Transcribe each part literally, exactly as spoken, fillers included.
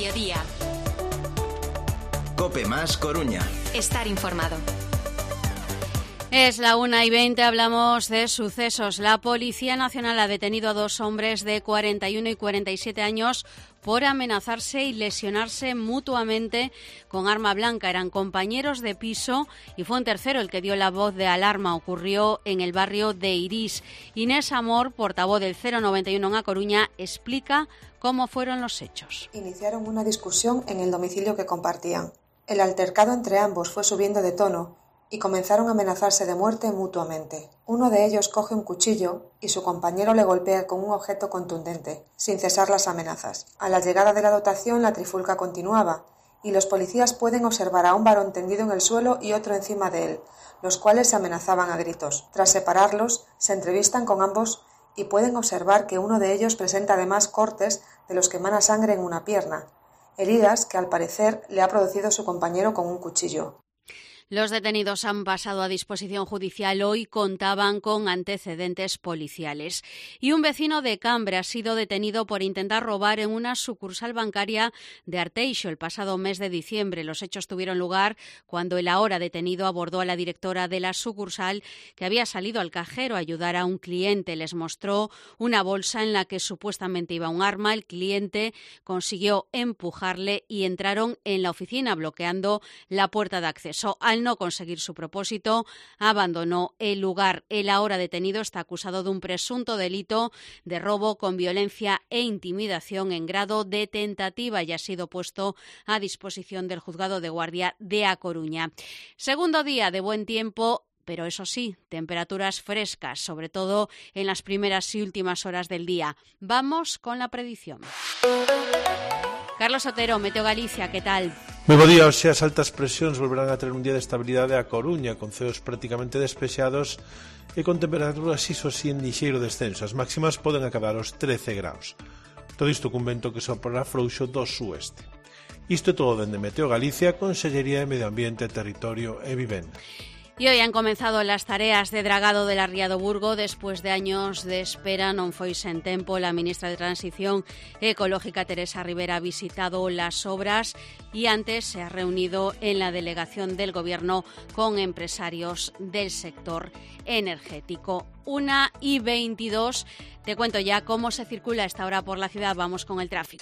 mediodía. COPE más Coruña. Estar informado. Es la una y veinte, hablamos de sucesos. La Policía Nacional ha detenido a dos hombres de cuarenta y uno y cuarenta y siete años por amenazarse y lesionarse mutuamente con arma blanca. Eran compañeros de piso y fue un tercero el que dio la voz de alarma. Ocurrió en el barrio de Irís. Inés Amor, portavoz del cero noventa y uno en A Coruña, explica cómo fueron los hechos. Iniciaron una discusión en el domicilio que compartían. El altercado entre ambos fue subiendo de tono y comenzaron a amenazarse de muerte mutuamente. Uno de ellos coge un cuchillo y su compañero le golpea con un objeto contundente, sin cesar las amenazas. A la llegada de la dotación, la trifulca continuaba y los policías pueden observar a un varón tendido en el suelo y otro encima de él, los cuales se amenazaban a gritos. Tras separarlos, se entrevistan con ambos y pueden observar que uno de ellos presenta además cortes de los que emana sangre en una pierna, heridas que al parecer le ha producido su compañero con un cuchillo. Los detenidos han pasado a disposición judicial hoy, contaban con antecedentes policiales. Y un vecino de Cambre ha sido detenido por intentar robar en una sucursal bancaria de Arteixo el pasado mes de diciembre. Los hechos tuvieron lugar cuando el ahora detenido abordó a la directora de la sucursal, que había salido al cajero a ayudar a un cliente. Les mostró una bolsa en la que supuestamente iba un arma. El cliente consiguió empujarle y entraron en la oficina, bloqueando la puerta de acceso. Al no conseguir su propósito, abandonó el lugar. El ahora detenido está acusado de un presunto delito de robo con violencia e intimidación en grado de tentativa y ha sido puesto a disposición del juzgado de guardia de A Coruña. Segundo día de buen tiempo, pero eso sí, temperaturas frescas, sobre todo en las primeras y últimas horas del día. Vamos con la predicción. Carlos Otero, Meteo Galicia, ¿qué tal? Moi bo día, hoxe as altas presións volverán a ter un día de estabilidade a Coruña, con ceos prácticamente despexados e con temperaturas iso sí en lixeiro descenso. As máximas poden acabar os trece graus. Todo isto cun vento que soprará frouxo do sueste. Isto é todo dende Meteo Galicia, Consellería de Medio Ambiente, Territorio e Vivenda. Y hoy han comenzado las tareas de dragado del Arriado Burgo. Después de años de espera, non foi sen tempo. La ministra de Transición Ecológica, Teresa Rivera, ha visitado las obras y antes se ha reunido en la delegación del Gobierno con empresarios del sector energético. Una y veintidós. Te cuento ya cómo se circula a esta hora por la ciudad. Vamos con el tráfico.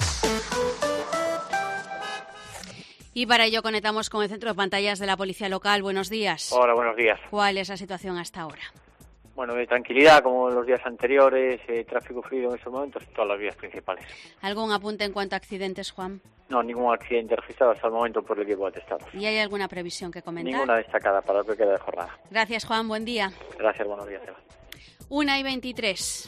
Y para ello conectamos con el centro de pantallas de la Policía Local. Buenos días. Hola, buenos días. ¿Cuál es la situación hasta ahora? Bueno, de tranquilidad, como los días anteriores, eh, tráfico fluido en estos momentos, todas las vías principales. ¿Algún apunte en cuanto a accidentes, Juan? No, ningún accidente registrado hasta el momento por el equipo atestado. ¿Y hay alguna previsión que comentar? Ninguna destacada para lo que queda de jornada. Gracias, Juan. Buen día. Gracias, buenos días, Eva. Una y veintitrés.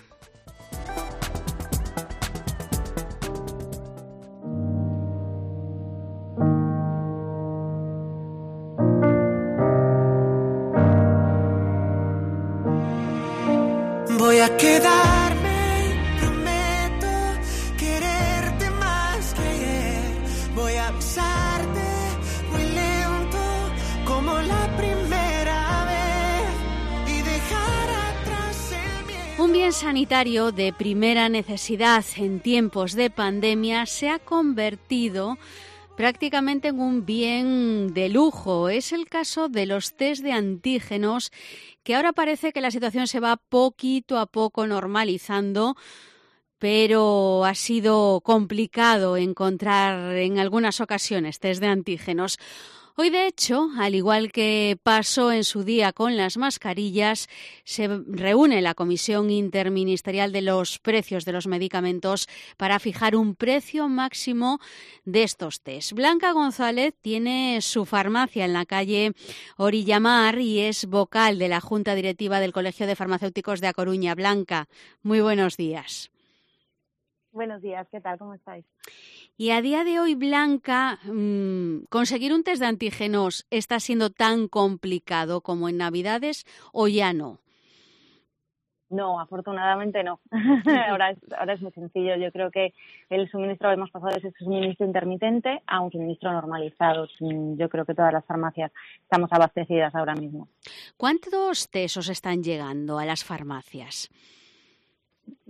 Voy a quedarme, prometo quererte más que ayer. Voy a besarte muy lento como la primera vez y dejar atrás el miedo. Un bien sanitario de primera necesidad en tiempos de pandemia se ha convertido prácticamente en un bien de lujo. Es el caso de los test de antígenos, que ahora parece que la situación se va poquito a poco normalizando, pero ha sido complicado encontrar en algunas ocasiones test de antígenos. Hoy, de hecho, al igual que pasó en su día con las mascarillas, se reúne la Comisión Interministerial de los Precios de los Medicamentos para fijar un precio máximo de estos test. Blanca González tiene su farmacia en la calle Orillamar y es vocal de la Junta Directiva del Colegio de Farmacéuticos de A Coruña. Blanca, muy buenos días. Buenos días, ¿qué tal? ¿Cómo estáis? Y a día de hoy, Blanca, mmm, ¿conseguir un test de antígenos está siendo tan complicado como en Navidades o ya no? No, afortunadamente no. ahora, es, ahora es muy sencillo. Yo creo que el suministro hemos pasado de ese suministro intermitente a un suministro normalizado. Yo creo que todas las farmacias estamos abastecidas ahora mismo. ¿Cuántos test os están llegando a las farmacias?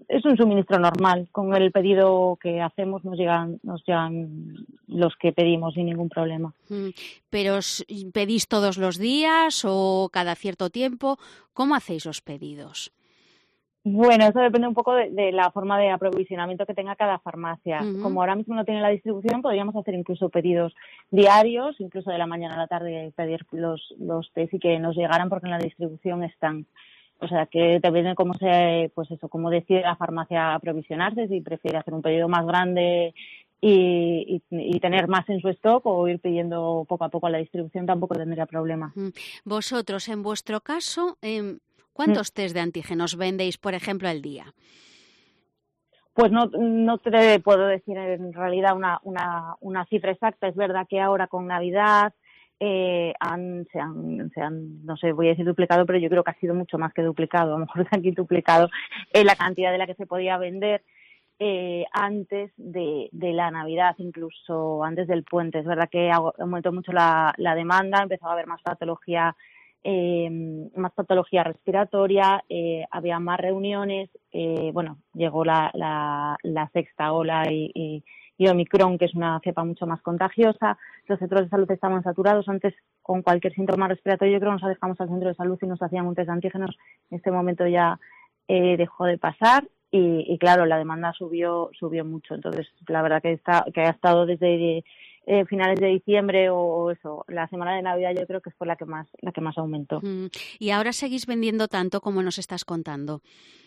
es un suministro normal. Con el pedido que hacemos nos llegan, nos llegan los que pedimos sin ningún problema. ¿Pero pedís todos los días o cada cierto tiempo? ¿Cómo hacéis los pedidos? Bueno, eso depende un poco de, de la forma de aprovisionamiento que tenga cada farmacia. Uh-huh. Como ahora mismo no tiene la distribución, podríamos hacer incluso pedidos diarios, incluso de la mañana a la tarde pedir los, los test y que nos llegaran porque en la distribución están. O sea, que depende cómo se, pues eso, cómo decide la farmacia aprovisionarse, si prefiere hacer un pedido más grande y, y, y tener más en su stock o ir pidiendo poco a poco a la distribución, tampoco tendría problema. Vosotros, en vuestro caso, eh, ¿cuántos mm. test de antígenos vendéis, por ejemplo, al día? Pues no, no te puedo decir en realidad una, una, una cifra exacta. Es verdad que ahora con Navidad Eh, han, se, han, se han, no sé, voy a decir duplicado, pero yo creo que ha sido mucho más que duplicado, a lo mejor se han quintuplicado eh, la cantidad de la que se podía vender eh, antes de, de la Navidad, incluso antes del puente. Es verdad que aumentó mucho la, la demanda, empezó a haber más patología, eh, más patología respiratoria, eh, había más reuniones, eh, bueno, llegó la, la, la sexta ola y, y y Omicron, que es una cepa mucho más contagiosa. Los centros de salud estaban saturados. Antes, con cualquier síntoma respiratorio, yo creo que nos acercamos al centro de salud y nos hacían un test de antígenos. En este momento ya eh, dejó de pasar y, y, claro, la demanda subió subió mucho. Entonces, la verdad que está que ha estado desde eh, finales de diciembre o, o eso, la semana de Navidad, yo creo que fue la que más la que más aumentó. Mm. ¿Y ahora seguís vendiendo tanto como nos estás contando?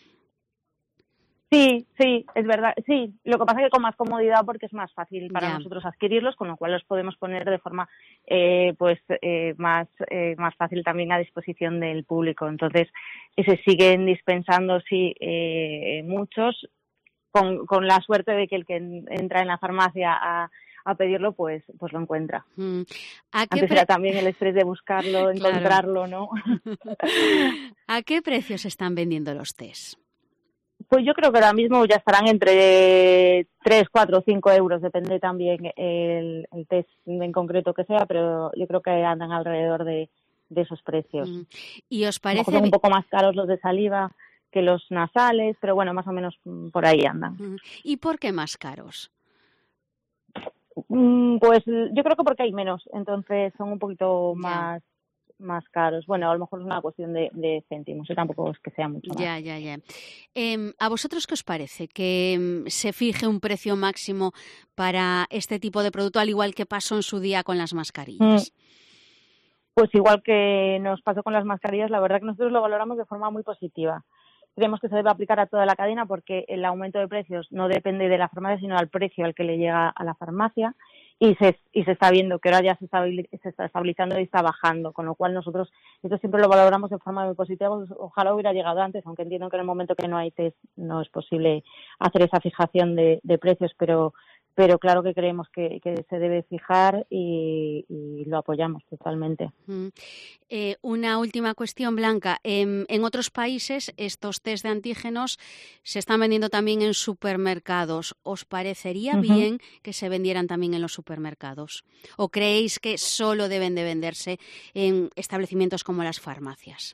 Sí, sí, es verdad, sí. Lo que pasa es que con más comodidad porque es más fácil para ya. nosotros adquirirlos, con lo cual los podemos poner de forma eh, pues eh, más eh, más fácil también a disposición del público. Entonces, eh, se siguen dispensando, sí, eh, muchos, con, con la suerte de que el que entra en la farmacia a, a pedirlo, pues pues lo encuentra. Mm. ¿A qué Antes pre- era también el estrés de buscarlo, encontrarlo, ¿no? ¿A qué precios están vendiendo los test? Pues yo creo que ahora mismo ya estarán entre tres, cuatro o cinco euros, depende también el, el test en concreto que sea, pero yo creo que andan alrededor de, de esos precios. ¿Y os parece? Son un poco más caros los de saliva que los nasales, pero bueno, más o menos por ahí andan. ¿Y por qué más caros? Pues yo creo que porque hay menos, entonces son un poquito ya. más más caros. Bueno, a lo mejor es una cuestión de, de céntimos, y tampoco es que sea mucho más. Ya, ya, ya. Eh, ¿A vosotros qué os parece? ¿Que um, se fije un precio máximo para este tipo de producto, al igual que pasó en su día con las mascarillas? Mm. Pues igual que nos pasó con las mascarillas, la verdad que nosotros lo valoramos de forma muy positiva. Creemos que se debe aplicar a toda la cadena porque el aumento de precios no depende de la farmacia, sino al precio al que le llega a la farmacia. Y se, y se está viendo que ahora ya se, estabil, se está estabilizando y está bajando, con lo cual nosotros esto siempre lo valoramos de forma muy positiva. Pues ojalá hubiera llegado antes, aunque entiendo que en el momento que no hay test no es posible hacer esa fijación de, de precios, pero pero claro que creemos que, que se debe fijar y, y lo apoyamos totalmente. Mm. Eh, una última cuestión, Blanca. En, en otros países estos test de antígenos se están vendiendo también en supermercados. ¿Os parecería uh-huh. bien que se vendieran también en los supermercados? ¿O creéis que solo deben de venderse en establecimientos como las farmacias?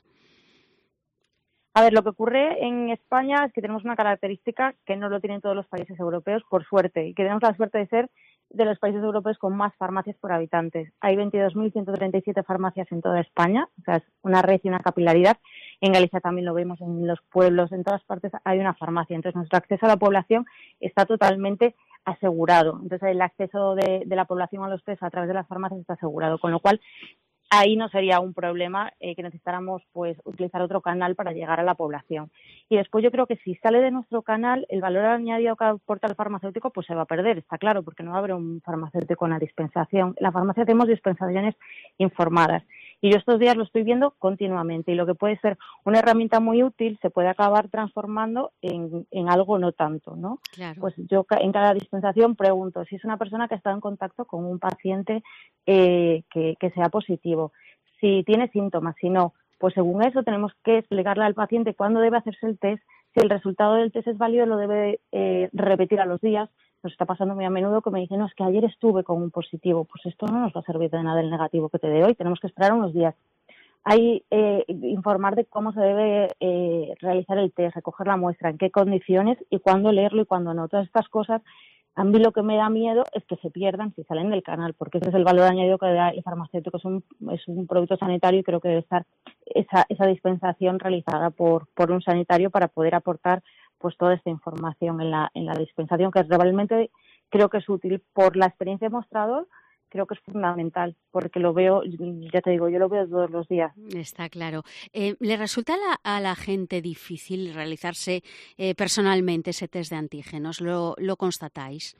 A ver, lo que ocurre en España es que tenemos una característica que no lo tienen todos los países europeos, por suerte, y que tenemos la suerte de ser de los países europeos con más farmacias por habitantes. Hay veintidós mil ciento treinta y siete farmacias en toda España, o sea, es una red y una capilaridad. En Galicia también lo vemos, en los pueblos, en todas partes hay una farmacia. Entonces, nuestro acceso a la población está totalmente asegurado. Entonces, el acceso de, de la población a los test a través de las farmacias está asegurado, con lo cual ahí no sería un problema eh, que necesitáramos pues utilizar otro canal para llegar a la población. Y después yo creo que si sale de nuestro canal, el valor añadido que aporta el farmacéutico pues se va a perder, está claro, porque no va a haber un farmacéutico en la dispensación. En la farmacia tenemos dispensaciones informadas. Y yo estos días lo estoy viendo continuamente y lo que puede ser una herramienta muy útil se puede acabar transformando en, en algo no tanto, ¿no? Claro. Pues yo en cada dispensación pregunto si es una persona que ha estado en contacto con un paciente eh, que, que sea positivo, si tiene síntomas, si no, pues según eso tenemos que explicarle al paciente cuándo debe hacerse el test, si el resultado del test es válido lo debe eh, repetir a los días. Nos está pasando muy a menudo que me dicen, no, es que ayer estuve con un positivo. Pues esto no nos va a servir de nada el negativo que te dé hoy, tenemos que esperar unos días hay eh, informar de cómo se debe eh, realizar el test, recoger la muestra, en qué condiciones y cuándo leerlo y cuándo no. Todas estas cosas, a mí lo que me da miedo es que se pierdan si salen del canal, porque ese es el valor añadido que da el farmacéutico. Es un, es un producto sanitario y creo que debe estar esa, esa dispensación realizada por, por un sanitario para poder aportar pues toda esta información en la, en la dispensación, que realmente creo que es útil. Por la experiencia de mostrador, creo que es fundamental, porque lo veo, ya te digo, yo lo veo todos los días. Está claro. Eh, ¿Le resulta a la, a la gente difícil realizarse eh, personalmente ese test de antígenos? ¿Lo, lo constatáis?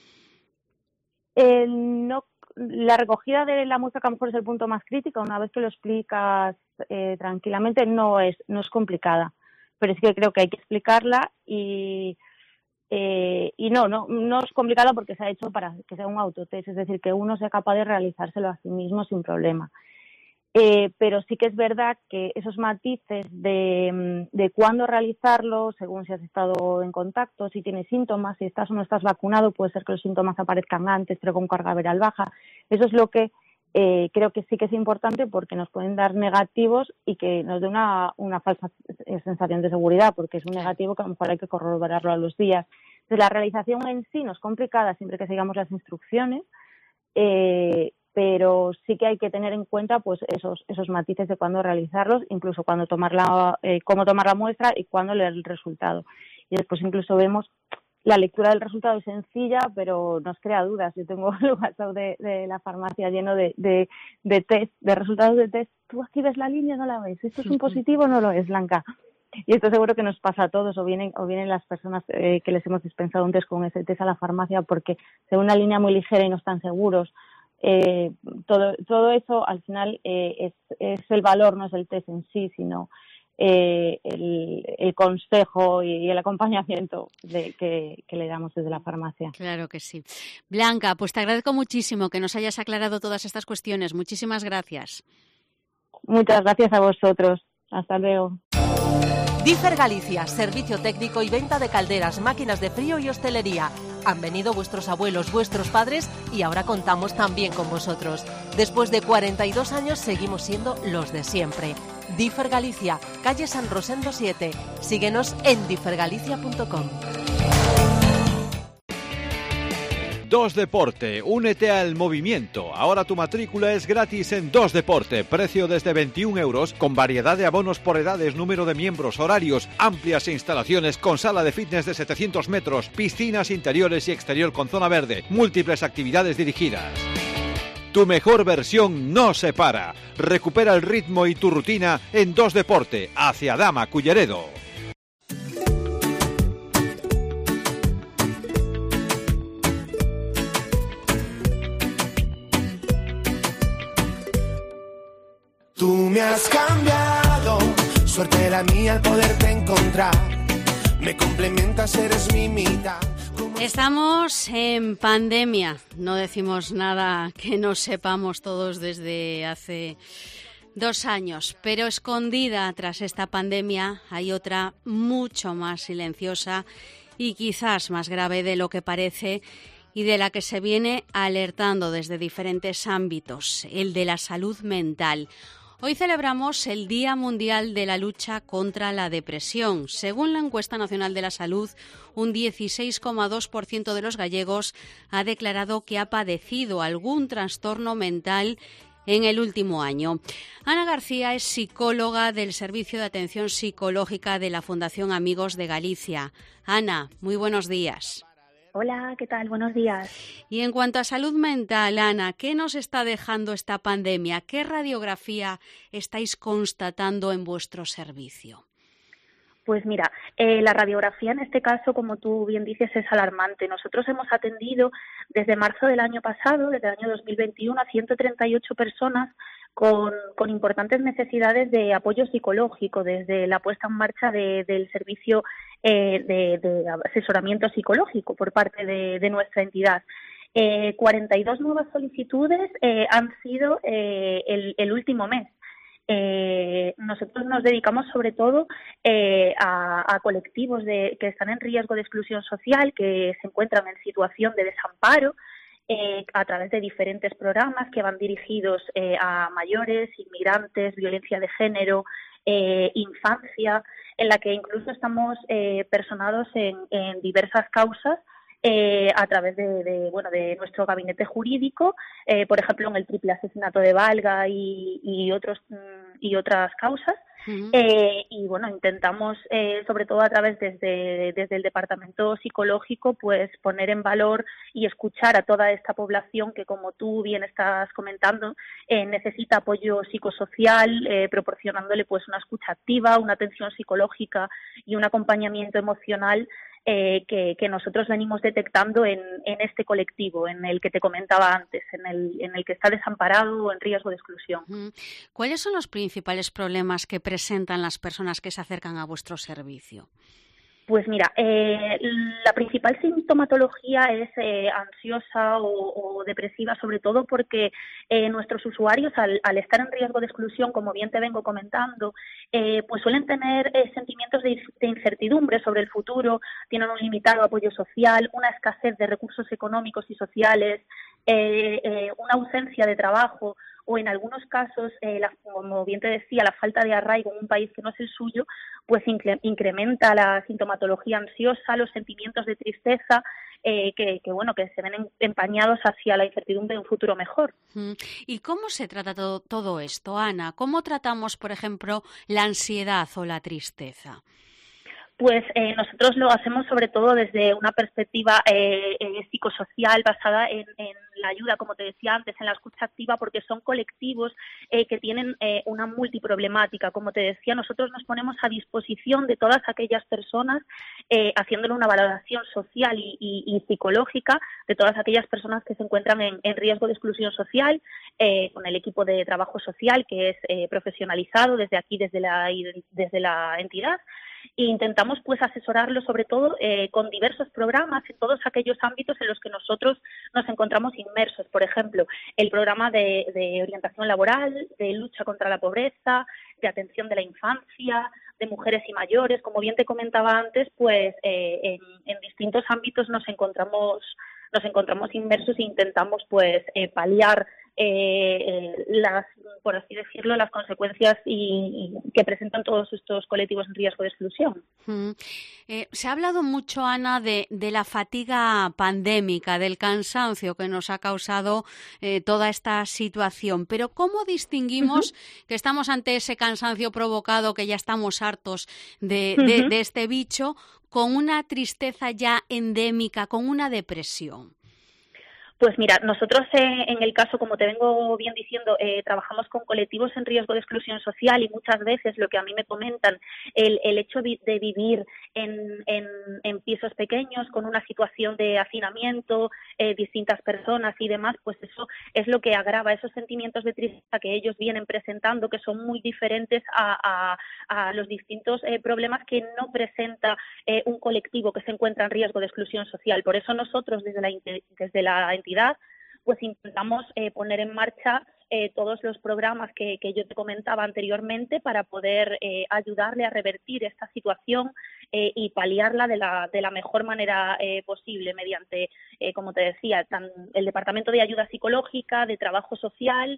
Eh, no, la recogida de la muestra, que a lo mejor es el punto más crítico, una vez que lo explicas eh, tranquilamente, no es, no es complicada, pero sí que creo que hay que explicarla y... Eh, y no, no, no es complicado porque se ha hecho para que sea un autotest, es decir, que uno sea capaz de realizárselo a sí mismo sin problema. Eh, pero sí que es verdad que esos matices de, de cuándo realizarlo, según si has estado en contacto, si tienes síntomas, si estás o no estás vacunado, puede ser que los síntomas aparezcan antes, pero con carga viral baja. Eso es lo que eh, creo que sí que es importante, porque nos pueden dar negativos y que nos dé una, una falsa sensación de seguridad, porque es un negativo que a lo mejor hay que corroborarlo a los días. Entonces, la realización en sí no es complicada siempre que sigamos las instrucciones, eh, pero sí que hay que tener en cuenta pues esos esos matices de cuándo realizarlos, incluso cuándo tomar la, eh, cómo tomar la muestra y cuándo leer el resultado. Y después incluso vemos la lectura del resultado es sencilla, pero nos crea dudas. Yo tengo el WhatsApp de, de la farmacia lleno de, de, de test, de resultados de test. Tú aquí ves la línea, no la ves. ¿Esto es un positivo o no lo es, Blanca? Y esto seguro que nos pasa a todos, o vienen o vienen las personas eh, que les hemos dispensado un test con ese test a la farmacia porque se ve una línea muy ligera y no están seguros. Eh, todo todo eso al final eh, es, es el valor, no es el test en sí, sino eh, el, el consejo y el acompañamiento de, que, que le damos desde la farmacia. Claro que sí. Blanca, pues te agradezco muchísimo que nos hayas aclarado todas estas cuestiones. Muchísimas gracias. Muchas gracias a vosotros. Hasta luego. Differ Galicia, servicio técnico y venta de calderas, máquinas de frío y hostelería. Han venido vuestros abuelos, vuestros padres y ahora contamos también con vosotros. Después de cuarenta y dos años seguimos siendo los de siempre. Differ Galicia, calle San Rosendo siete. Síguenos en differ galicia punto com. dos Deporte, únete al movimiento. Ahora tu matrícula es gratis en dos Deporte. Precio desde veintiún euros, con variedad de abonos por edades, número de miembros, horarios, amplias instalaciones con sala de fitness de setecientos metros, piscinas interiores y exterior con zona verde, múltiples actividades dirigidas. Tu mejor versión no se para. Recupera el ritmo y tu rutina en dos Deporte, hacia Dama, Culleredo. Tú me has cambiado, suerte la mía al poderte encontrar. Me complementas, eres mi mitad. Estamos en pandemia, no decimos nada que no sepamos todos desde hace dos años, pero escondida tras esta pandemia hay otra mucho más silenciosa y quizás más grave de lo que parece y de la que se viene alertando desde diferentes ámbitos, el de la salud mental. Hoy celebramos el Día Mundial de la Lucha contra la Depresión. Según la Encuesta Nacional de la Salud, un dieciséis coma dos por ciento de los gallegos ha declarado que ha padecido algún trastorno mental en el último año. Ana García es psicóloga del Servicio de Atención Psicológica de la Fundación Amigos de Galicia. Ana, muy buenos días. Hola, ¿qué tal? Buenos días. Y en cuanto a salud mental, Ana, ¿qué nos está dejando esta pandemia? ¿Qué radiografía estáis constatando en vuestro servicio? Pues mira, eh, la radiografía en este caso, como tú bien dices, es alarmante. Nosotros hemos atendido desde marzo del año pasado, desde el año dos mil veintiuno, a ciento treinta y ocho personas con, con importantes necesidades de apoyo psicológico, desde la puesta en marcha de, del servicio eh, de, de asesoramiento psicológico por parte de, de nuestra entidad. Eh, cuarenta y dos nuevas solicitudes eh, han sido eh, el, el último mes. Eh, nosotros nos dedicamos sobre todo eh, a, a colectivos de, que están en riesgo de exclusión social, que se encuentran en situación de desamparo, eh, a través de diferentes programas que van dirigidos eh, a mayores, inmigrantes, violencia de género, eh, infancia, en la que incluso estamos eh, personados en, en diversas causas eh, a través de, de, bueno, de nuestro gabinete jurídico, eh, por ejemplo, en el triple asesinato de Valga y, y, otros, y otras causas. Uh-huh. Eh, y bueno, intentamos, eh, sobre todo a través desde, desde el departamento psicológico, pues poner en valor y escuchar a toda esta población que, como tú bien estás comentando, eh, necesita apoyo psicosocial, eh, proporcionándole pues una escucha activa, una atención psicológica y un acompañamiento emocional eh, que, que nosotros venimos detectando en, en este colectivo, en el que te comentaba antes, en el, en el que está desamparado o en riesgo de exclusión. ¿Cuáles son los principales problemas que presentan las personas que se acercan a vuestro servicio? Pues mira, eh, la principal sintomatología es eh, ansiosa o, o depresiva, sobre todo porque eh, nuestros usuarios, al, al estar en riesgo de exclusión, como bien te vengo comentando, eh, pues suelen tener eh, sentimientos de, de incertidumbre sobre el futuro, tienen un limitado apoyo social, una escasez de recursos económicos y sociales, eh, eh, una ausencia de trabajo, o en algunos casos, eh, la, como bien te decía, la falta de arraigo en un país que no es el suyo, pues incre- incrementa la sintomatología ansiosa, los sentimientos de tristeza, eh, que, que bueno, que se ven empañados hacia la incertidumbre de un futuro mejor. ¿Y cómo se trata todo, todo esto, Ana? ¿Cómo tratamos, por ejemplo, la ansiedad o la tristeza? Pues eh, nosotros lo hacemos sobre todo desde una perspectiva eh, eh, psicosocial basada en, en la ayuda, como te decía antes, en la escucha activa, porque son colectivos eh, que tienen eh, una multiproblemática. Como te decía, nosotros nos ponemos a disposición de todas aquellas personas, eh, haciéndole una valoración social y, y, y psicológica de todas aquellas personas que se encuentran en, en riesgo de exclusión social, eh, con el equipo de trabajo social que es eh, profesionalizado desde aquí, desde la, desde la entidad. E intentamos pues asesorarlo sobre todo eh, con diversos programas en todos aquellos ámbitos en los que nosotros nos encontramos inmersos. Por ejemplo, el programa de, de orientación laboral, de lucha contra la pobreza, de atención de la infancia, de mujeres y mayores. Como bien te comentaba antes, pues eh, en, en distintos ámbitos nos encontramos nos encontramos inmersos e intentamos pues eh, paliar eh, eh, las, por así decirlo, las consecuencias y, y que presentan todos estos colectivos en riesgo de exclusión. Mm. Eh, se ha hablado mucho, Ana, de, de la fatiga pandémica, del cansancio que nos ha causado eh, toda esta situación, pero ¿cómo distinguimos uh-huh. que estamos ante ese cansancio provocado, que ya estamos hartos de, uh-huh. de, de este bicho, con una tristeza ya endémica, con una depresión? Pues mira, nosotros eh, en el caso, como te vengo bien diciendo, eh, trabajamos con colectivos en riesgo de exclusión social y muchas veces lo que a mí me comentan, el, el hecho de vivir en, en, en pisos pequeños con una situación de hacinamiento, eh, distintas personas y demás, pues eso es lo que agrava esos sentimientos de tristeza que ellos vienen presentando, que son muy diferentes a, a, a los distintos eh, problemas que no presenta eh, un colectivo que se encuentra en riesgo de exclusión social. Por eso nosotros desde la, desde la entidad pues intentamos eh, poner en marcha eh, todos los programas que, que yo te comentaba anteriormente para poder eh, ayudarle a revertir esta situación eh, y paliarla de la, de la mejor manera eh, posible mediante, eh, como te decía, tan, el Departamento de Ayuda Psicológica, de Trabajo Social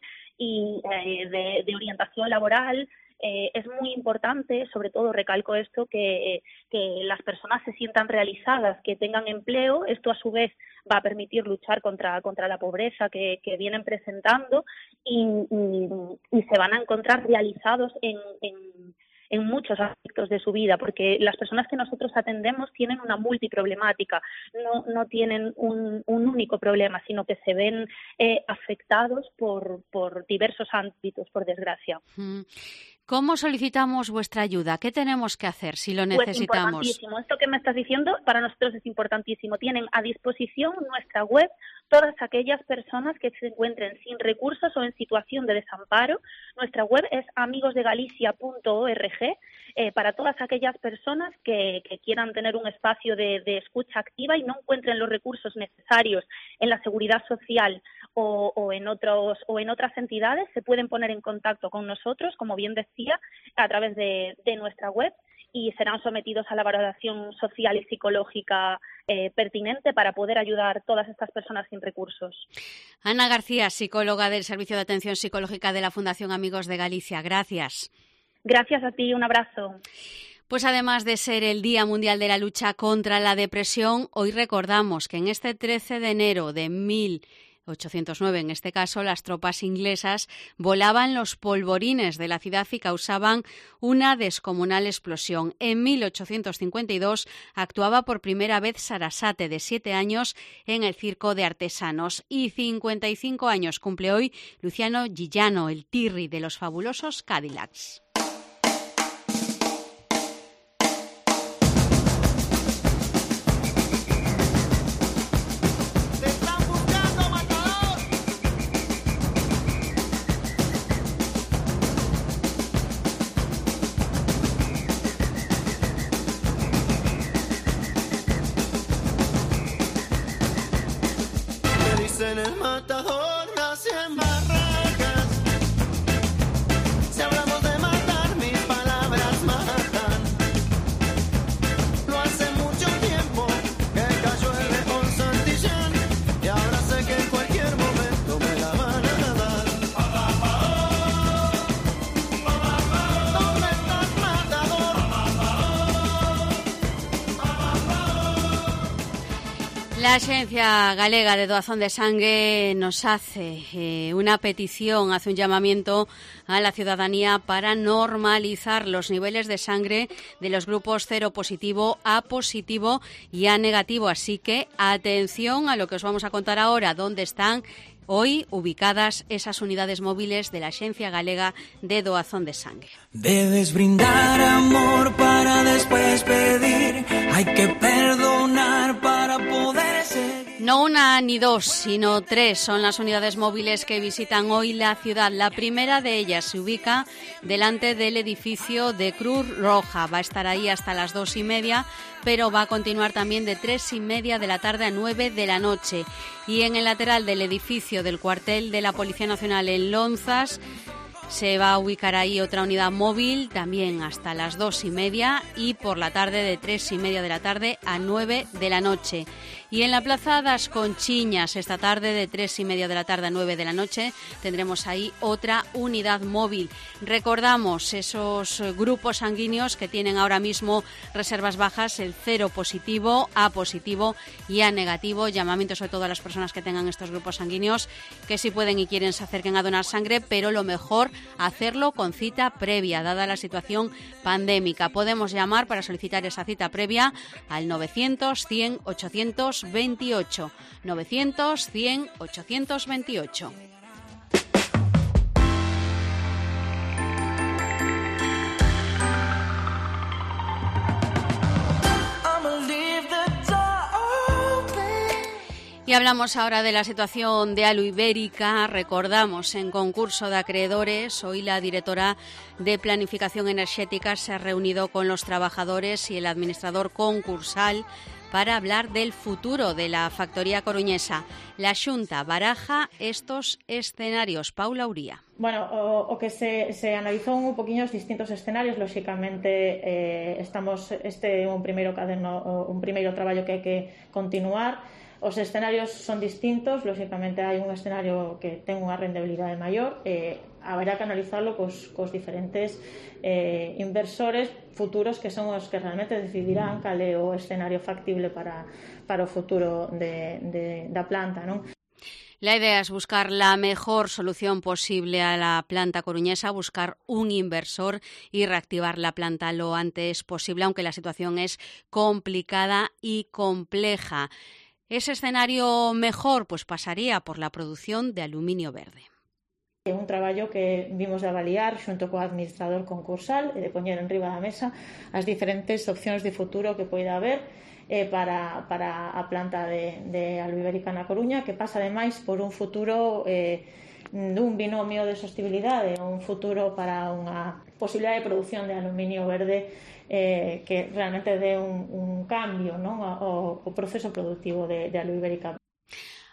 y eh, de, de Orientación Laboral. Eh, es muy importante, sobre todo recalco esto, que, que las personas se sientan realizadas, que tengan empleo. Esto a su vez va a permitir luchar contra, contra la pobreza que, que vienen presentando y, y, y se van a encontrar realizados en, en, en muchos aspectos de su vida, porque las personas que nosotros atendemos tienen una multiproblemática, no, no tienen un, un único problema, sino que se ven eh, afectados por, por diversos ámbitos, por desgracia. Mm. ¿Cómo solicitamos vuestra ayuda? ¿Qué tenemos que hacer si lo necesitamos? Pues importantísimo. Esto que me estás diciendo para nosotros es importantísimo. Tienen a disposición nuestra web todas aquellas personas que se encuentren sin recursos o en situación de desamparo. Nuestra web es amigos de galicia punto org eh, para todas aquellas personas que, que quieran tener un espacio de, de escucha activa y no encuentren los recursos necesarios en la seguridad social o, o en otros o en otras entidades. Se pueden poner en contacto con nosotros, como bien decía, a través de, de nuestra web y serán sometidos a la valoración social y psicológica eh, pertinente para poder ayudar a todas estas personas sin recursos. Ana García, psicóloga del Servicio de Atención Psicológica de la Fundación Amigos de Galicia. Gracias. Gracias a ti, un abrazo. Pues además de ser el Día Mundial de la Lucha contra la Depresión, hoy recordamos que en este trece de enero de mil ochocientos nueve, en este caso, las tropas inglesas volaban los polvorines de la ciudad y causaban una descomunal explosión. En mil ochocientos cincuenta y dos actuaba por primera vez Sarasate, de siete años, en el Circo de Artesanos. Y cincuenta y cinco años cumple hoy Luciano Gillano, el Tirri de los fabulosos Cadillacs. En el matador nací en Barracas. Si hablamos de matar, mis palabras matan. No hace mucho tiempo que cayó el león Santillán, y ahora sé que en cualquier momento me la van a dar. ¿Dónde estás, matador? La Agencia Galega de Doazón de Sangue nos hace eh, una petición, hace un llamamiento a la ciudadanía para normalizar los niveles de sangre de los grupos cero positivo, A positivo y A negativo. Así que atención a lo que os vamos a contar ahora, dónde están hoy ubicadas esas unidades móviles de la Agencia Galega de Doazón de Sangue. Debes brindar amor para después pedir, hay que perdonar para poder seguir. No una ni dos, sino tres son las unidades móviles que visitan hoy la ciudad. La primera de ellas se ubica delante del edificio de Cruz Roja. Va a estar ahí hasta las dos y media, pero va a continuar también de tres y media de la tarde a nueve de la noche. Y en el lateral del edificio del cuartel de la Policía Nacional en Lonzas se va a ubicar ahí otra unidad móvil también hasta las dos y media y por la tarde de tres y media de la tarde a nueve de la noche. Y en la Plaza das Conchiñas esta tarde de tres y media de la tarde a nueve de la noche tendremos ahí otra unidad móvil. Recordamos esos grupos sanguíneos que tienen ahora mismo reservas bajas, el cero positivo, A positivo y A negativo. Llamamiento sobre todo a las personas que tengan estos grupos sanguíneos que si pueden y quieren se acerquen a donar sangre, pero lo mejor hacerlo con cita previa, dada la situación pandémica. Podemos llamar para solicitar esa cita previa al novecientos, cien, ochocientos veintiocho. novecientos, cien, ochocientos veintiocho. Y hablamos ahora de la situación de Alu Ibérica. Recordamos, en concurso de acreedores, hoy la directora de Planificación Energética se ha reunido con los trabajadores y el administrador concursal para hablar del futuro de la factoría coruñesa. La Xunta baraja estos escenarios. Paula Uría. Bueno, o, o que se, se analizou un poquinho os distintos escenarios, lóxicamente eh, estamos este un primeiro caderno, un primeiro traballo que hai que continuar. Os escenarios son distintos, lóxicamente hai un escenario que ten unha rendibilidade maior, eh, haberá que analizarlo cos, cos diferentes eh, inversores futuros que son os que realmente decidirán cal é o escenario factible para, para o futuro de, de, da planta, non? La idea es buscar la mejor solución posible a la planta coruñesa, buscar un inversor y reactivar la planta lo antes posible, aunque la situación es complicada y compleja. Ese escenario mejor pues pasaría por la producción de aluminio verde. É un traballo que vimos de avaliar xunto co administrador concursal e de poñer en riba da mesa as diferentes opcións de futuro que poida haber eh, para, para a planta de, de Alu Ibérica na Coruña, que pasa ademais por un futuro eh, dun binomio de sostibilidade, un futuro para unha posibilidade de produción de aluminio verde eh, que realmente dé un, un cambio, non, ao, ao proceso productivo de, de Alu Ibérica.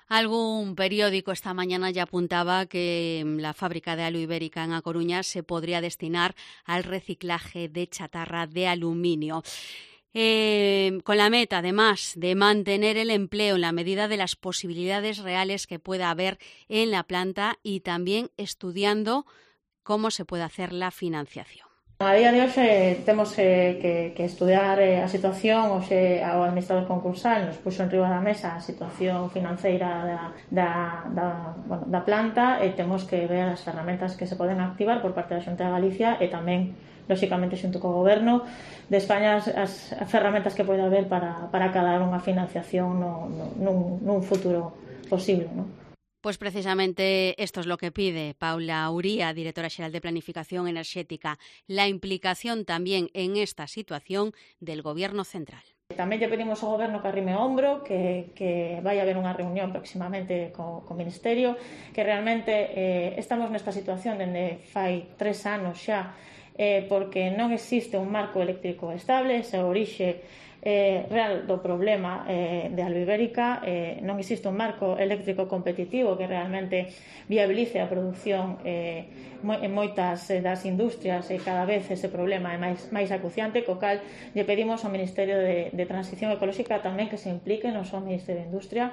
Algún periódico esta mañana ya apuntaba que la fábrica de Alu Ibérica en A Coruña se podría destinar al reciclaje de chatarra de aluminio. Eh, con la meta, además, de mantener el empleo en la medida de las posibilidades reales que pueda haber en la planta y también estudiando cómo se puede hacer la financiación. A día de hoxe temos eh, que, que estudiar eh, a situación, hoxe o administrador concursal nos puxo en riba da mesa a situación financeira da, da, da, bueno, da planta e temos que ver as ferramentas que se poden activar por parte da Xunta de Galicia e tamén, lóxicamente, xunto co Goberno de España as, as ferramentas que pode haber para, para acadar unha financiación no, no, nun, nun futuro posible, non? Pues precisamente esto es lo que pide Paula Uría, directora xeral de Planificación Enerxética, la implicación también en esta situación del Gobierno central. Tamén lle pedimos ao Goberno que arrime o hombro, que, que vai haber unha reunión próximamente co, co Ministerio, que realmente eh, estamos nesta situación dende fai tres anos xa, eh, porque non existe un marco eléctrico estable, esa orixe Eh, real do problema eh, de Alu Ibérica, eh, non existe un marco eléctrico competitivo que realmente viabilice a produción eh, en moitas eh, das industrias e eh, cada vez ese problema é máis, máis acuciante, co cal lle pedimos ao Ministerio de, de Transición Ecolóxica tamén que se implique no seu Ministerio de Industria.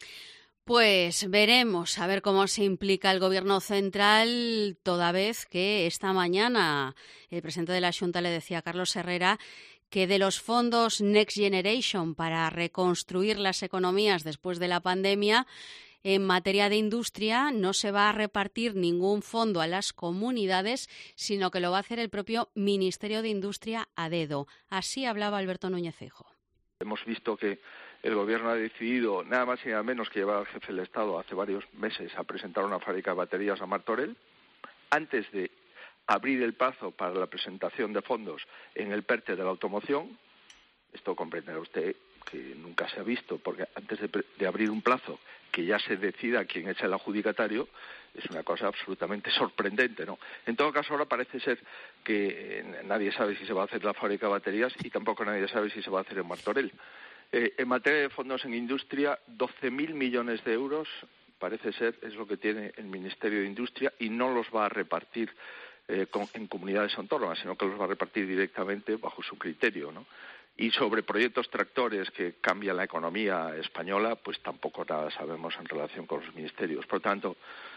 Pues veremos a ver cómo se implica el Gobierno central, toda vez que esta mañana el presidente de la Xunta le decía a Carlos Herrera que de los fondos Next Generation para reconstruir las economías después de la pandemia, en materia de industria no se va a repartir ningún fondo a las comunidades, sino que lo va a hacer el propio Ministerio de Industria a dedo. Así hablaba Alberto Núñez Feijóo. Hemos visto que el Gobierno ha decidido, nada más y nada menos que llevar al jefe del Estado hace varios meses a presentar una fábrica de baterías a Martorell, antes de abrir el plazo para la presentación de fondos en el PERTE de la automoción. Esto comprenderá usted que nunca se ha visto, porque antes de, de abrir un plazo que ya se decida quién echa el adjudicatario, es una cosa absolutamente sorprendente, ¿no? En todo caso, ahora parece ser que eh, nadie sabe si se va a hacer la fábrica de baterías y tampoco nadie sabe si se va a hacer en Martorell. Eh, en materia de fondos en industria, doce mil millones de euros, parece ser, es lo que tiene el Ministerio de Industria y no los va a repartir Eh, con, en comunidades autónomas, sino que los va a repartir directamente bajo su criterio, ¿no? Y sobre proyectos tractores que cambian la economía española, pues tampoco nada sabemos en relación con los ministerios. Por tanto,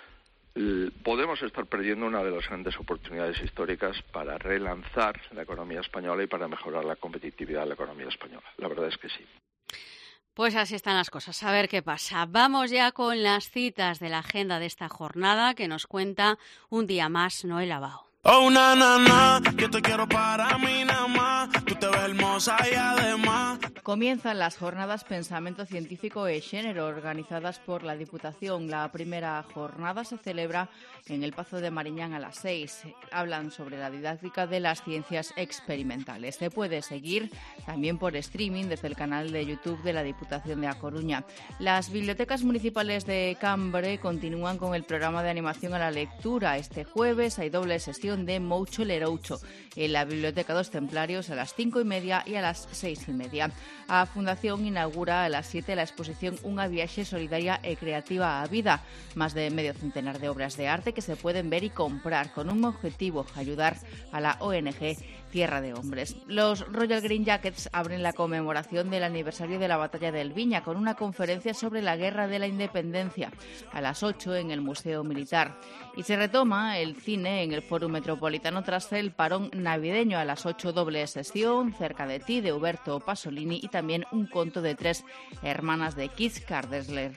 eh, podemos estar perdiendo una de las grandes oportunidades históricas para relanzar la economía española y para mejorar la competitividad de la economía española. La verdad es que sí. Pues así están las cosas, a ver qué pasa. Vamos ya con las citas de la agenda de esta jornada que nos cuenta un día más Noel Abao. Oh, na, na, na, yo te quiero para mí nada más, tú te ves hermosa y además... Comienzan las jornadas Pensamento Científico e Xénero organizadas por la Diputación. La primera jornada se celebra en el Pazo de Mariñán a las seis. Hablan sobre la didáctica de las ciencias experimentales. Se puede seguir también por streaming desde el canal de YouTube de la Diputación de A Coruña. Las bibliotecas municipales de Cambre continúan con el programa de animación a la lectura. Este jueves hay doble sesión de Moucho Leroucho en la Biblioteca dos Templarios a las cinco y media y a las seis y media. A Fundación inaugura a las siete la exposición Unha viaxe solidaria e creativa á vida, más de medio centenar de obras de arte que se pueden ver y comprar con un objetivo, ayudar a la O N G Tierra de Hombres. Los Royal Green Jackets abren la conmemoración del aniversario de la Batalla del Viña con una conferencia sobre la Guerra de la Independencia a las ocho en el Museo Militar. Y se retoma el cine en el Foro Metropolitano tras el parón navideño. A las ocho doble sesión, Cerca de ti, de Huberto Pasolini, y también un conto de tres hermanas de Kids Kardashian.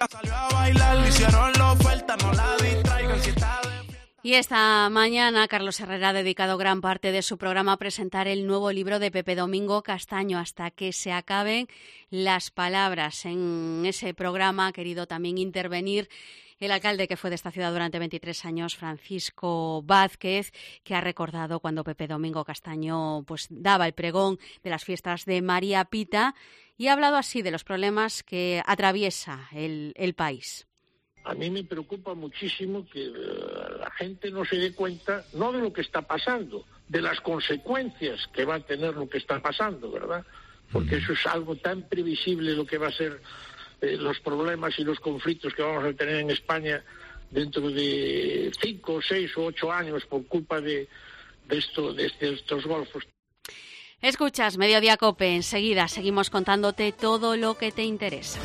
Y esta mañana Carlos Herrera ha dedicado gran parte de su programa a presentar el nuevo libro de Pepe Domingo Castaño, Hasta que se acaben las palabras. En ese programa ha querido también intervenir el alcalde que fue de esta ciudad durante veintitrés años, Francisco Vázquez, que ha recordado cuando Pepe Domingo Castaño pues daba el pregón de las fiestas de María Pita y ha hablado así de los problemas que atraviesa el, el país. A mí me preocupa muchísimo que uh, la gente no se dé cuenta, no de lo que está pasando, de las consecuencias que va a tener lo que está pasando, ¿verdad? Porque eso es algo tan previsible lo que va a ser eh, los problemas y los conflictos que vamos a tener en España dentro de cinco, seis o ocho años por culpa de, de, esto, de, este, de estos golfos. Escuchas Mediodía Cope. Enseguida seguimos contándote todo lo que te interesa.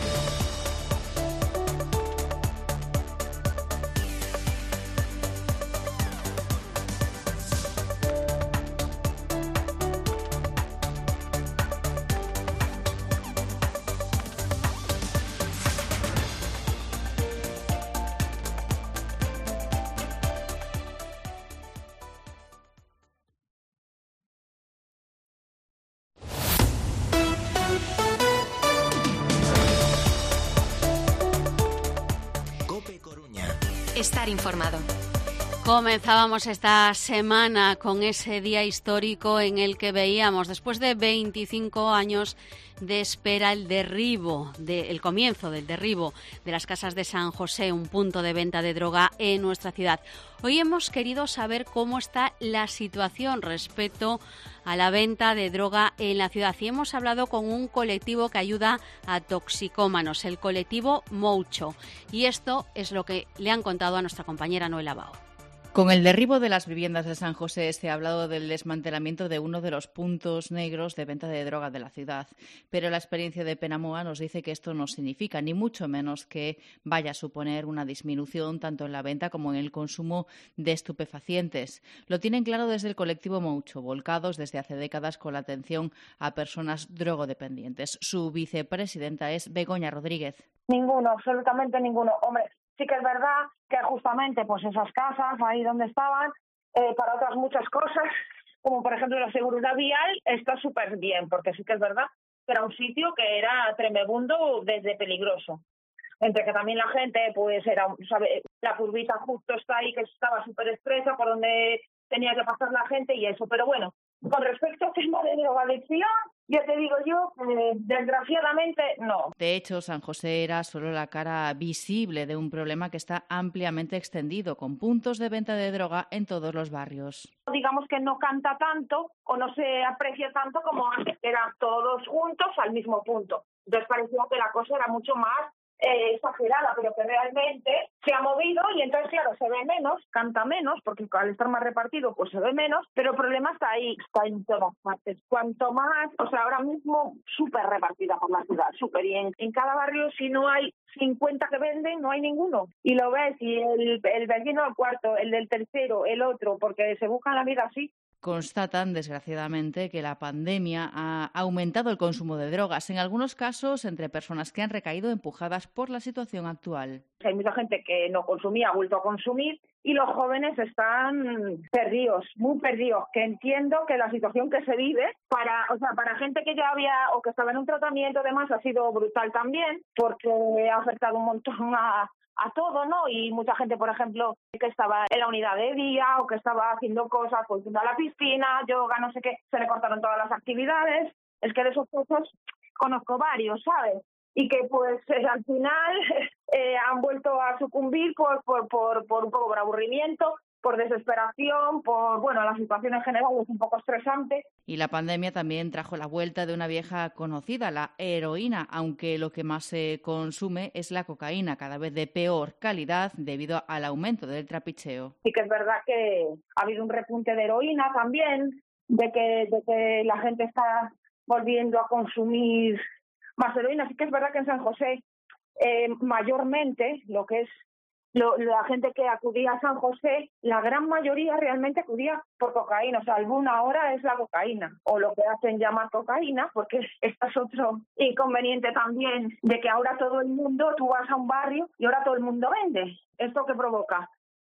Estar informado. Comenzábamos esta semana con ese día histórico en el que veíamos, después de veinticinco años de espera, el derribo, de, el comienzo del derribo de las casas de San José, un punto de venta de droga en nuestra ciudad. Hoy hemos querido saber cómo está la situación respecto a la venta de droga en la ciudad y hemos hablado con un colectivo que ayuda a toxicómanos, el colectivo Moucho. Y esto es lo que le han contado a nuestra compañera Noela Bao. Con el derribo de las viviendas de San José se ha hablado del desmantelamiento de uno de los puntos negros de venta de droga de la ciudad. Pero la experiencia de Penamoa nos dice que esto no significa ni mucho menos que vaya a suponer una disminución tanto en la venta como en el consumo de estupefacientes. Lo tienen claro desde el colectivo Moucho, volcados desde hace décadas con la atención a personas drogodependientes. Su vicepresidenta es Begoña Rodríguez. Ninguno, absolutamente ninguno. Hombre, sí que es verdad que justamente pues esas casas, ahí donde estaban, eh, para otras muchas cosas, como por ejemplo la seguridad vial, está súper bien, porque sí que es verdad que era un sitio que era tremebundo desde peligroso. Entre que también la gente, pues era, sabe, la curvita justo está ahí, que estaba súper estrecha, por donde tenía que pasar la gente y eso. Pero bueno, con respecto al tema de drogadicción, ya te digo yo, eh, desgraciadamente no. De hecho, San José era solo la cara visible de un problema que está ampliamente extendido, con puntos de venta de droga en todos los barrios. Digamos que no canta tanto o no se aprecia tanto como antes, eran todos juntos al mismo punto. Entonces parecía que la cosa era mucho más Eh, exagerada, pero que realmente se ha movido y entonces, claro, se ve menos, canta menos, porque al estar más repartido, pues se ve menos, pero el problema está ahí, está en todas partes. Cuanto más, o sea, ahora mismo súper repartida por la ciudad, súper, y en, en cada barrio, si no hay cincuenta que venden, no hay ninguno. Y lo ves, y el, el vecino del cuarto, el del tercero, el otro, porque se buscan la vida así. Constatan, desgraciadamente, que la pandemia ha aumentado el consumo de drogas, en algunos casos entre personas que han recaído empujadas por la situación actual. Hay mucha gente que no consumía, ha vuelto a consumir, y los jóvenes están perdidos, muy perdidos, que entiendo que la situación que se vive, para, o sea, para gente que ya había o que estaba en un tratamiento, además, ha sido brutal también, porque ha afectado un montón a... a todo, ¿no? Y mucha gente, por ejemplo, que estaba en la unidad de día o que estaba haciendo cosas, pues yendo a la piscina, yoga, no sé qué, se le cortaron todas las actividades. Es que de esos casos conozco varios, ¿sabes? Y que pues eh, al final eh, han vuelto a sucumbir por, por, por, por un poco por aburrimiento, por desesperación, por, bueno, la situación en general es un poco estresante. Y la pandemia también trajo la vuelta de una vieja conocida, la heroína, aunque lo que más se consume es la cocaína, cada vez de peor calidad debido al aumento del trapicheo. Sí que es verdad que ha habido un repunte de heroína también, de que, de que la gente está volviendo a consumir más heroína. Sí que es verdad que en San José, eh, mayormente, lo que es Lo, la gente que acudía a San José, la gran mayoría realmente acudía por cocaína, o sea, alguna hora es la cocaína, o lo que hacen llamar cocaína, porque este es otro inconveniente también, de que ahora todo el mundo, tú vas a un barrio y ahora todo el mundo vende. ¿Esto qué provoca?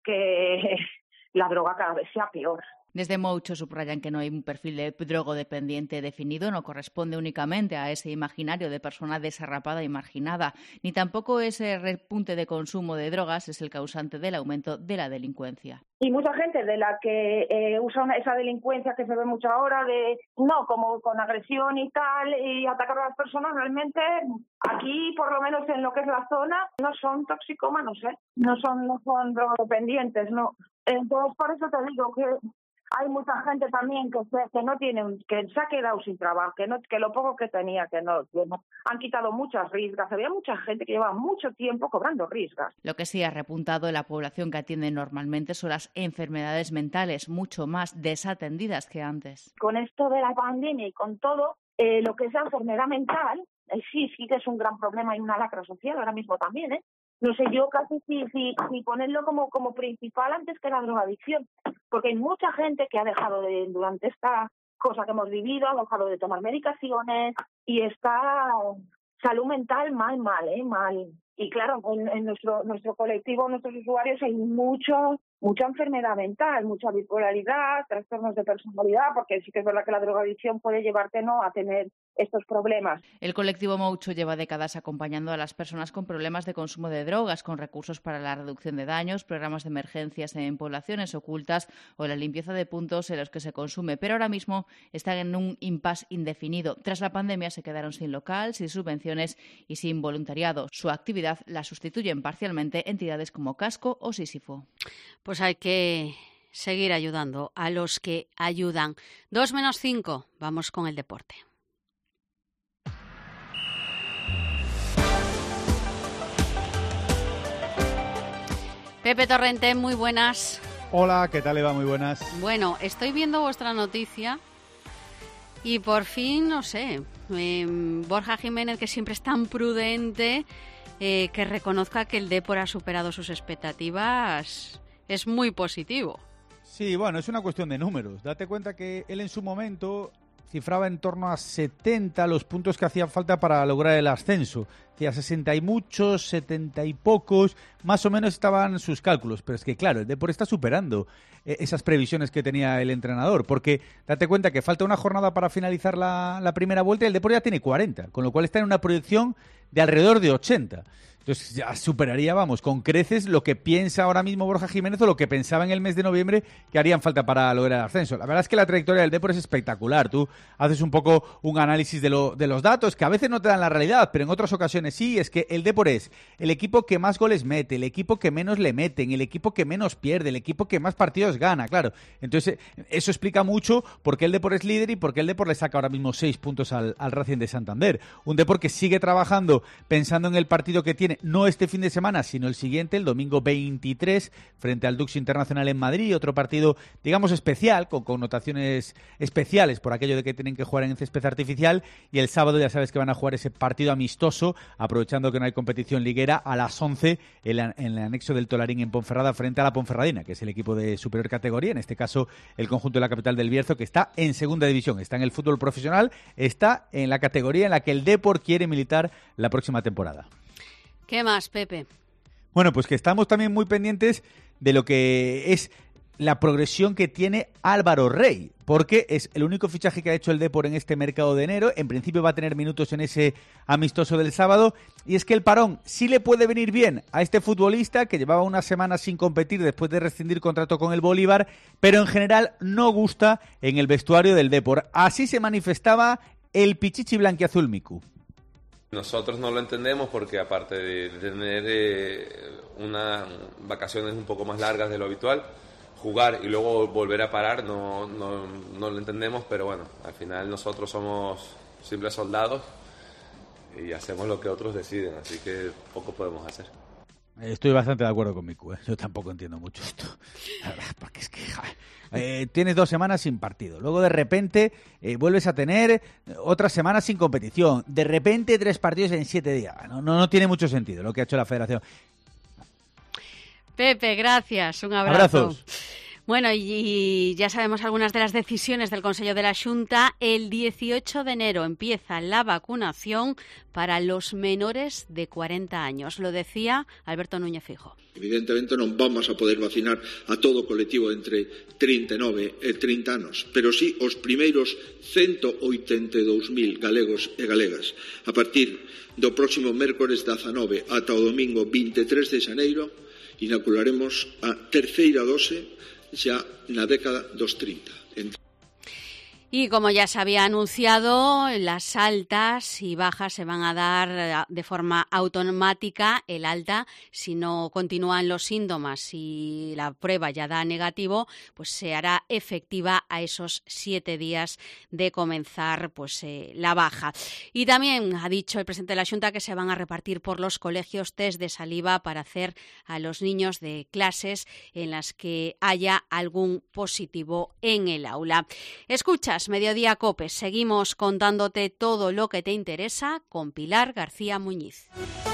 Que la droga cada vez sea peor. Desde Moucho subrayan que no hay un perfil de drogodependiente definido, no corresponde únicamente a ese imaginario de persona desarrapada y marginada, ni tampoco ese repunte de consumo de drogas es el causante del aumento de la delincuencia. Y mucha gente de la que eh, usa una, esa delincuencia que se ve mucho ahora, de no, como con agresión y tal, y atacar a las personas, realmente aquí, por lo menos en lo que es la zona, no son toxicómanos, ¿eh? No son, no son drogodependientes, no. Entonces, por eso te digo que hay mucha gente también que se, que no tiene, un- que se ha quedado sin trabajo, que no, que lo poco que tenía, que no, que no. Han quitado muchas risgas. Había mucha gente que llevaba mucho tiempo cobrando risgas. Lo que sí ha repuntado en la población que atiende normalmente son las enfermedades mentales, mucho más desatendidas que antes. Con esto de la pandemia y con todo, eh, lo que es la enfermedad mental, eh, sí, sí que es un gran problema y una lacra social ahora mismo también, ¿eh? No sé yo casi si, si, si ponerlo como, como principal antes que la drogadicción, porque hay mucha gente que ha dejado de, durante esta cosa que hemos vivido, ha dejado de tomar medicaciones y está salud mental mal, mal, ¿eh? Mal. Y claro, en, en nuestro nuestro colectivo, nuestros usuarios, hay mucho mucha enfermedad mental, mucha bipolaridad, trastornos de personalidad, porque sí que es verdad que la drogadicción puede llevarte, ¿no?, a tener estos problemas. El colectivo Moucho lleva décadas acompañando a las personas con problemas de consumo de drogas, con recursos para la reducción de daños, programas de emergencias en poblaciones ocultas o la limpieza de puntos en los que se consume. Pero ahora mismo están en un impasse indefinido. Tras la pandemia se quedaron sin local, sin subvenciones y sin voluntariado. Su actividad la sustituyen parcialmente entidades como Casco o Sísifo. Pues hay que seguir ayudando a los que ayudan. Dos menos cinco, vamos con el deporte. Pepe Torrente, muy buenas. Hola, ¿qué tal, Eva? Muy buenas. Bueno, estoy viendo vuestra noticia y por fin, no sé, eh, Borja Jiménez, que siempre es tan prudente, eh, que reconozca que el Depor ha superado sus expectativas, es muy positivo. Sí, bueno, es una cuestión de números. Date cuenta que él en su momento cifraba en torno a setenta los puntos que hacían falta para lograr el ascenso. Hacía sesenta y muchos, setenta y pocos, más o menos estaban sus cálculos. Pero es que, claro, el Depor está superando eh, esas previsiones que tenía el entrenador, porque date cuenta que falta una jornada para finalizar la, la primera vuelta y el Depor ya tiene cuarenta, con lo cual está en una proyección de alrededor de ochenta. Entonces ya superaría, vamos, con creces lo que piensa ahora mismo Borja Jiménez o lo que pensaba en el mes de noviembre que harían falta para lograr el ascenso. La verdad es que la trayectoria del Depor es espectacular. Tú haces un poco un análisis de, lo, de los datos que a veces no te dan la realidad, pero en otras ocasiones sí. Es que el Depor es el equipo que más goles mete, el equipo que menos le meten, el equipo que menos pierde, el equipo que más partidos gana, claro. Entonces eso explica mucho por qué el Depor es líder y por qué el Depor le saca ahora mismo seis puntos al, al Racing de Santander. Un Depor que sigue trabajando pensando en el partido que tiene, no este fin de semana, sino el siguiente, el domingo veintitrés, frente al Dux Internacional en Madrid, otro partido, digamos, especial, con connotaciones especiales por aquello de que tienen que jugar en césped artificial, y el sábado ya sabes que van a jugar ese partido amistoso, aprovechando que no hay competición liguera, a las once, en, la, en el anexo del Tolarín en Ponferrada, frente a la Ponferradina, que es el equipo de superior categoría, en este caso el conjunto de la capital del Bierzo, que está en segunda división, está en el fútbol profesional, está en la categoría en la que el Depor quiere militar la próxima temporada. ¿Qué más, Pepe? Bueno, pues que estamos también muy pendientes de lo que es la progresión que tiene Álvaro Rey, porque es el único fichaje que ha hecho el Depor en este mercado de enero. En principio va a tener minutos en ese amistoso del sábado, y es que el parón sí le puede venir bien a este futbolista que llevaba unas semanas sin competir después de rescindir contrato con el Bolívar, pero en general no gusta en el vestuario del Depor. Así se manifestaba el pichichi blanquiazul Miku. Nosotros no lo entendemos porque aparte de tener eh, unas vacaciones un poco más largas de lo habitual, jugar y luego volver a parar no, no, no lo entendemos, pero bueno, al final nosotros somos simples soldados y hacemos lo que otros deciden, así que poco podemos hacer. Estoy bastante de acuerdo con Miku, ¿eh? Yo tampoco entiendo mucho esto. La verdad, porque es que eh, tienes dos semanas sin partido, luego de repente eh, vuelves a tener otras semanas sin competición, de repente tres partidos en siete días. No, no, no tiene mucho sentido lo que ha hecho la Federación. Pepe, gracias. Un abrazo. Abrazos. Bueno, y ya sabemos algunas de las decisiones del Consejo de la Xunta. El dieciocho de enero empieza la vacunación para los menores de cuarenta años. Lo decía Alberto Núñez Fijo. Evidentemente non vamos a poder vacinar a todo o colectivo entre trinta e nove e trinta anos, pero sí os primeiros ciento oitenta e dous mil galegos e galegas. A partir do próximo mércores dezanove ata o domingo vinte e tres de xaneiro inocularemos a terceira dose xa na década dos trinta. Y como ya se había anunciado, las altas y bajas se van a dar de forma automática. El alta, si no continúan los síntomas y la prueba ya da negativo, pues se hará efectiva a esos siete días de comenzar pues eh, la baja. Y también ha dicho el presidente de la Xunta que se van a repartir por los colegios test de saliva para hacer a los niños de clases en las que haya algún positivo en el aula. Escuchas Mediodía COPE, seguimos contándote todo lo que te interesa con Pilar García Muñiz.